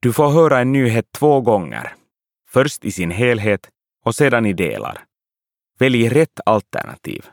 Du får höra en nyhet 2 gånger. Först i sin helhet och sedan i delar. Välj rätt alternativ.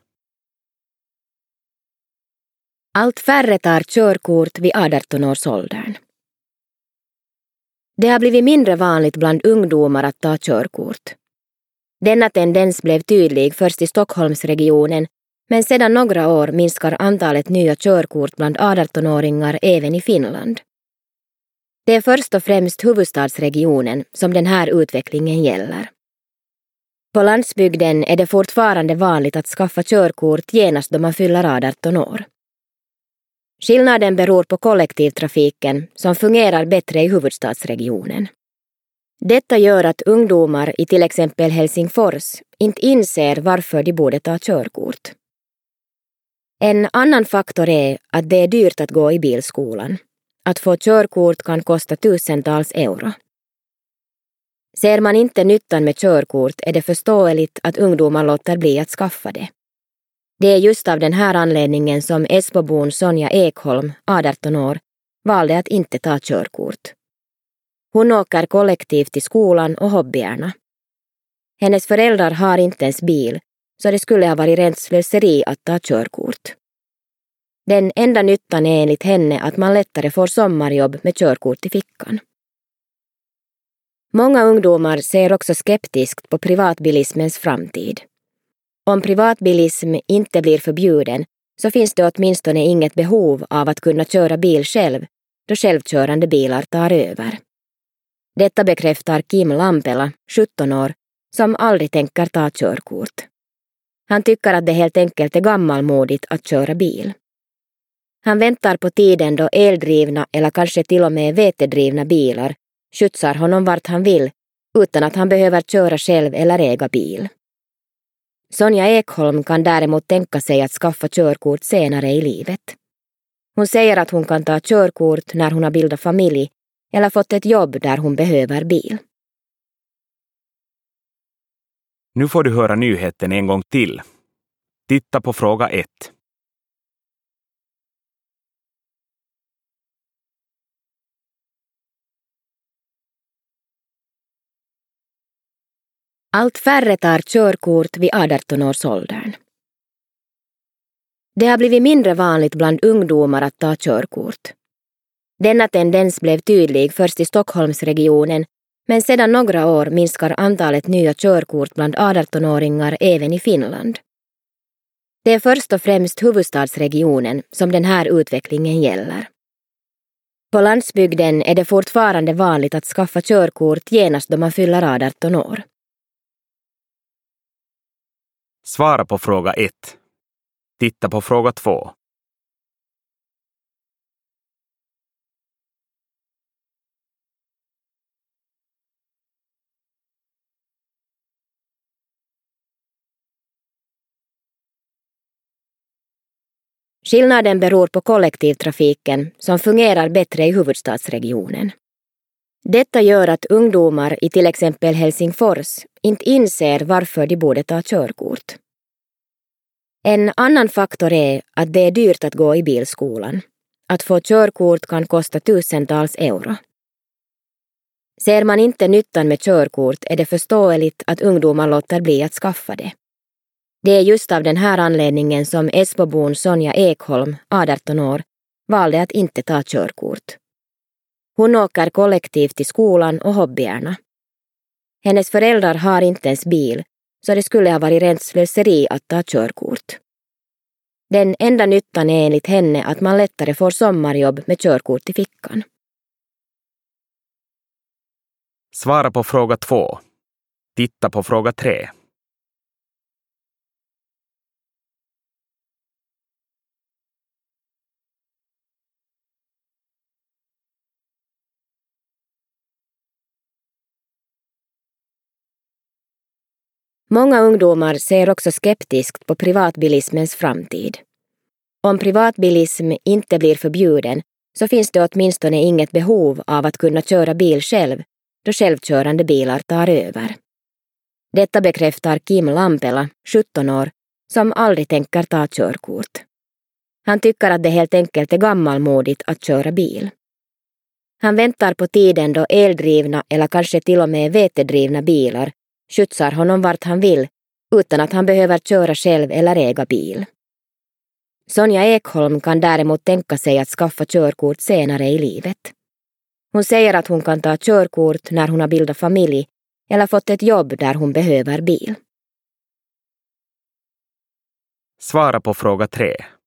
Allt färre tar körkort vid 18-årsåldern. Det har blivit mindre vanligt bland ungdomar att ta körkort. Denna tendens blev tydlig först i Stockholmsregionen, men sedan några år minskar antalet nya körkort bland 18-åringar även i Finland. Det är först och främst huvudstadsregionen som den här utvecklingen gäller. På landsbygden är det fortfarande vanligt att skaffa körkort genast då man fyller 18 år. Skillnaden beror på kollektivtrafiken som fungerar bättre i huvudstadsregionen. Detta gör att ungdomar i till exempel Helsingfors inte inser varför de borde ta körkort. En annan faktor är att det är dyrt att gå i bilskolan. Att få körkort kan kosta tusentals euro. Ser man inte nyttan med körkort är det förståeligt att ungdomar låter bli att skaffa det. Det är just av den här anledningen som Esbobon Sonja Ekholm, 18 år, valde att inte ta körkort. Hon åker kollektivt till skolan och hobbyerna. Hennes föräldrar har inte ens bil, så det skulle ha varit rent slöseri att ta körkort. Den enda nyttan är enligt henne att man lättare får sommarjobb med körkort i fickan. Många ungdomar ser också skeptiskt på privatbilismens framtid. Om privatbilism inte blir förbjuden så finns det åtminstone inget behov av att kunna köra bil själv då självkörande bilar tar över. Detta bekräftar Kim Lampela, 17 år, som aldrig tänker ta körkort. Han tycker att det helt enkelt är gammalmodigt att köra bil. Han väntar på tiden då eldrivna eller kanske till och med vetedrivna bilar skjutsar honom vart han vill utan att han behöver köra själv eller äga bil. Sonja Ekholm kan däremot tänka sig att skaffa körkort senare i livet. Hon säger att hon kan ta körkort när hon har bildat familj eller fått ett jobb där hon behöver bil. Nu får du höra nyheten en gång till. Titta på fråga 1. Allt färre tar körkort vid 18-årsåldern. Det har blivit mindre vanligt bland ungdomar att ta körkort. Denna tendens blev tydlig först i Stockholmsregionen, men sedan några år minskar antalet nya körkort bland 18-åringar även i Finland. Det är först och främst huvudstadsregionen som den här utvecklingen gäller. På landsbygden är det fortfarande vanligt att skaffa körkort genast då man fyller 18 år. Svara på fråga 1. Titta på fråga 2. Skillnaden beror på kollektivtrafiken som fungerar bättre i huvudstadsregionen. Detta gör att ungdomar i till exempel Helsingfors inte inser varför de borde ta körkort. En annan faktor är att det är dyrt att gå i bilskolan. Att få körkort kan kosta tusentals euro. Ser man inte nyttan med körkort är det förståeligt att ungdomar låter bli att skaffa det. Det är just av den här anledningen som Esbobon Sonja Ekholm, 18 år, valde att inte ta körkort. Hon åker kollektivt till skolan och hobbyerna. Hennes föräldrar har inte ens bil, så det skulle ha varit rent slöseri att ta körkort. Den enda nyttan är enligt henne att man lättare får sommarjobb med körkort i fickan. Svara på fråga 2. Titta på fråga 3. Många ungdomar ser också skeptiskt på privatbilismens framtid. Om privatbilism inte blir förbjuden så finns det åtminstone inget behov av att kunna köra bil själv då självkörande bilar tar över. Detta bekräftar Kim Lampela, 17 år, som aldrig tänker ta körkort. Han tycker att det helt enkelt är gammalmodigt att köra bil. Han väntar på tiden då eldrivna eller kanske till och med vätedrivna bilar skjutsar honom vart han vill utan att han behöver köra själv eller äga bil. Sonja Ekholm kan däremot tänka sig att skaffa körkort senare i livet. Hon säger att hon kan ta körkort när hon har bildat familj eller fått ett jobb där hon behöver bil. Svara på fråga 3.